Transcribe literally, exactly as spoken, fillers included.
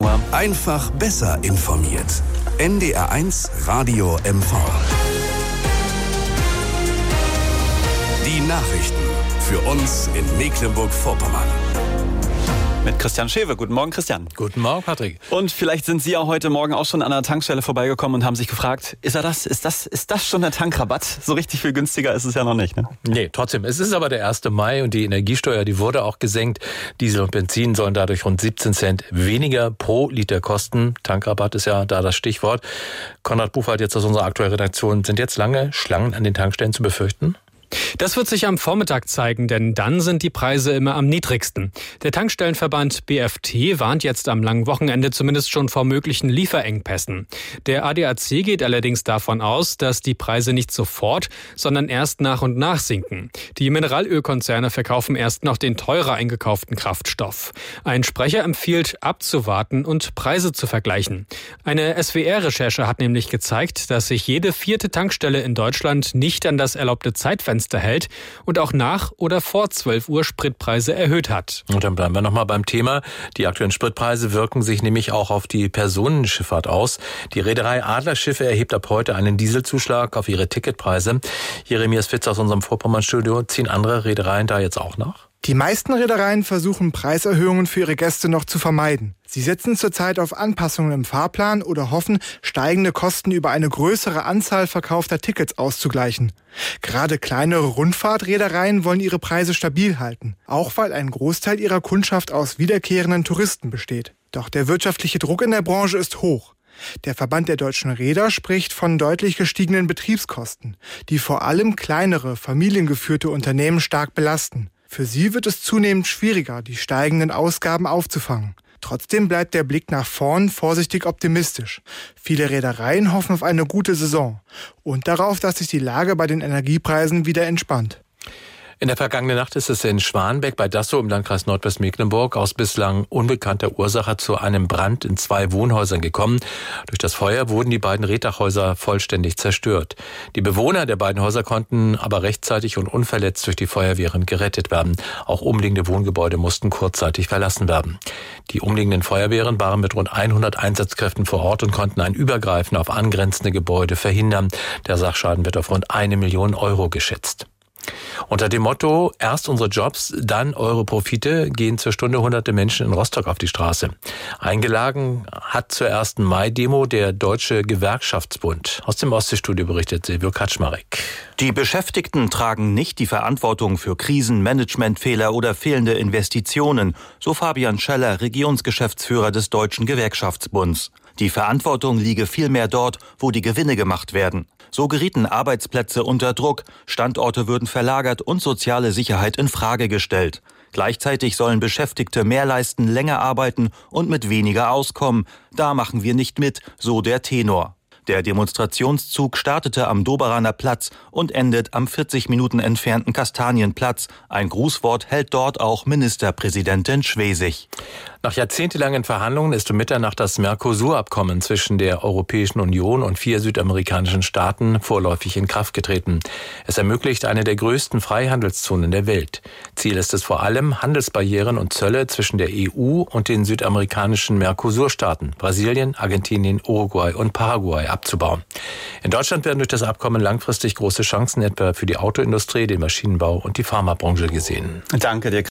Einfach besser informiert. N D R eins Radio M V. Die Nachrichten für uns in Mecklenburg-Vorpommern. Mit Christian Schewe. Guten Morgen, Christian. Guten Morgen, Patrick. Und vielleicht sind Sie ja heute Morgen auch schon an der Tankstelle vorbeigekommen und haben sich gefragt, ist er das? Ist das, ist das schon der Tankrabatt? So richtig viel günstiger ist es ja noch nicht, ne? Nee, trotzdem. Es ist aber der erste Mai und die Energiesteuer, die wurde auch gesenkt. Diesel und Benzin sollen dadurch rund siebzehn Cent weniger pro Liter kosten. Tankrabatt ist ja da das Stichwort. Konrad Buchwald jetzt aus unserer aktuellen Redaktion. Sind jetzt lange Schlangen an den Tankstellen zu befürchten? Das wird sich am Vormittag zeigen, denn dann sind die Preise immer am niedrigsten. Der Tankstellenverband B F T warnt jetzt am langen Wochenende zumindest schon vor möglichen Lieferengpässen. Der A D A C geht allerdings davon aus, dass die Preise nicht sofort, sondern erst nach und nach sinken. Die Mineralölkonzerne verkaufen erst noch den teurer eingekauften Kraftstoff. Ein Sprecher empfiehlt, abzuwarten und Preise zu vergleichen. Eine S W R-Recherche hat nämlich gezeigt, dass sich jede vierte Tankstelle in Deutschland nicht an das erlaubte Zeitfenster hält und auch nach oder vor zwölf Uhr Spritpreise erhöht hat. Und dann bleiben wir nochmal beim Thema. Die aktuellen Spritpreise wirken sich nämlich auch auf die Personenschifffahrt aus. Die Reederei Adlerschiffe erhebt ab heute einen Dieselzuschlag auf ihre Ticketpreise. Jeremias Fitz aus unserem Vorpommern-Studio. Ziehen andere Reedereien da jetzt auch nach? Die meisten Reedereien versuchen Preiserhöhungen für ihre Gäste noch zu vermeiden. Sie setzen zurzeit auf Anpassungen im Fahrplan oder hoffen, steigende Kosten über eine größere Anzahl verkaufter Tickets auszugleichen. Gerade kleinere Rundfahrtreedereien wollen ihre Preise stabil halten, auch weil ein Großteil ihrer Kundschaft aus wiederkehrenden Touristen besteht. Doch der wirtschaftliche Druck in der Branche ist hoch. Der Verband der deutschen Reeder spricht von deutlich gestiegenen Betriebskosten, die vor allem kleinere, familiengeführte Unternehmen stark belasten. Für sie wird es zunehmend schwieriger, die steigenden Ausgaben aufzufangen. Trotzdem bleibt der Blick nach vorn vorsichtig optimistisch. Viele Reedereien hoffen auf eine gute Saison und darauf, dass sich die Lage bei den Energiepreisen wieder entspannt. In der vergangenen Nacht ist es in Schwanbeck bei Dassow im Landkreis Nordwestmecklenburg aus bislang unbekannter Ursache zu einem Brand in zwei Wohnhäusern gekommen. Durch das Feuer wurden die beiden Reetdachhäuser vollständig zerstört. Die Bewohner der beiden Häuser konnten aber rechtzeitig und unverletzt durch die Feuerwehren gerettet werden. Auch umliegende Wohngebäude mussten kurzzeitig verlassen werden. Die umliegenden Feuerwehren waren mit rund hundert Einsatzkräften vor Ort und konnten ein Übergreifen auf angrenzende Gebäude verhindern. Der Sachschaden wird auf rund eine Million Euro geschätzt. Unter dem Motto, erst unsere Jobs, dann eure Profite, gehen zur Stunde hunderte Menschen in Rostock auf die Straße. Eingeladen hat zur ersten Mai-Demo der Deutsche Gewerkschaftsbund. Aus dem Ostseestudio berichtet Silvio Kaczmarek. Die Beschäftigten tragen nicht die Verantwortung für Krisen, Managementfehler oder fehlende Investitionen, so Fabian Scheller, Regionsgeschäftsführer des Deutschen Gewerkschaftsbunds. Die Verantwortung liege vielmehr dort, wo die Gewinne gemacht werden. So gerieten Arbeitsplätze unter Druck, Standorte würden verlagert und soziale Sicherheit in Frage gestellt. Gleichzeitig sollen Beschäftigte mehr leisten, länger arbeiten und mit weniger auskommen. Da machen wir nicht mit, so der Tenor. Der Demonstrationszug startete am Doberaner Platz und endet am vierzig Minuten entfernten Kastanienplatz. Ein Grußwort hält dort auch Ministerpräsidentin Schwesig. Nach jahrzehntelangen Verhandlungen ist um Mitternacht das Mercosur-Abkommen zwischen der Europäischen Union und vier südamerikanischen Staaten vorläufig in Kraft getreten. Es ermöglicht eine der größten Freihandelszonen der Welt. Ziel ist es vor allem, Handelsbarrieren und Zölle zwischen der E U und den südamerikanischen Mercosur-Staaten, Brasilien, Argentinien, Uruguay und Paraguay, abzubauen. In Deutschland werden durch das Abkommen langfristig große Chancen etwa für die Autoindustrie, den Maschinenbau und die Pharmabranche gesehen. Danke dir.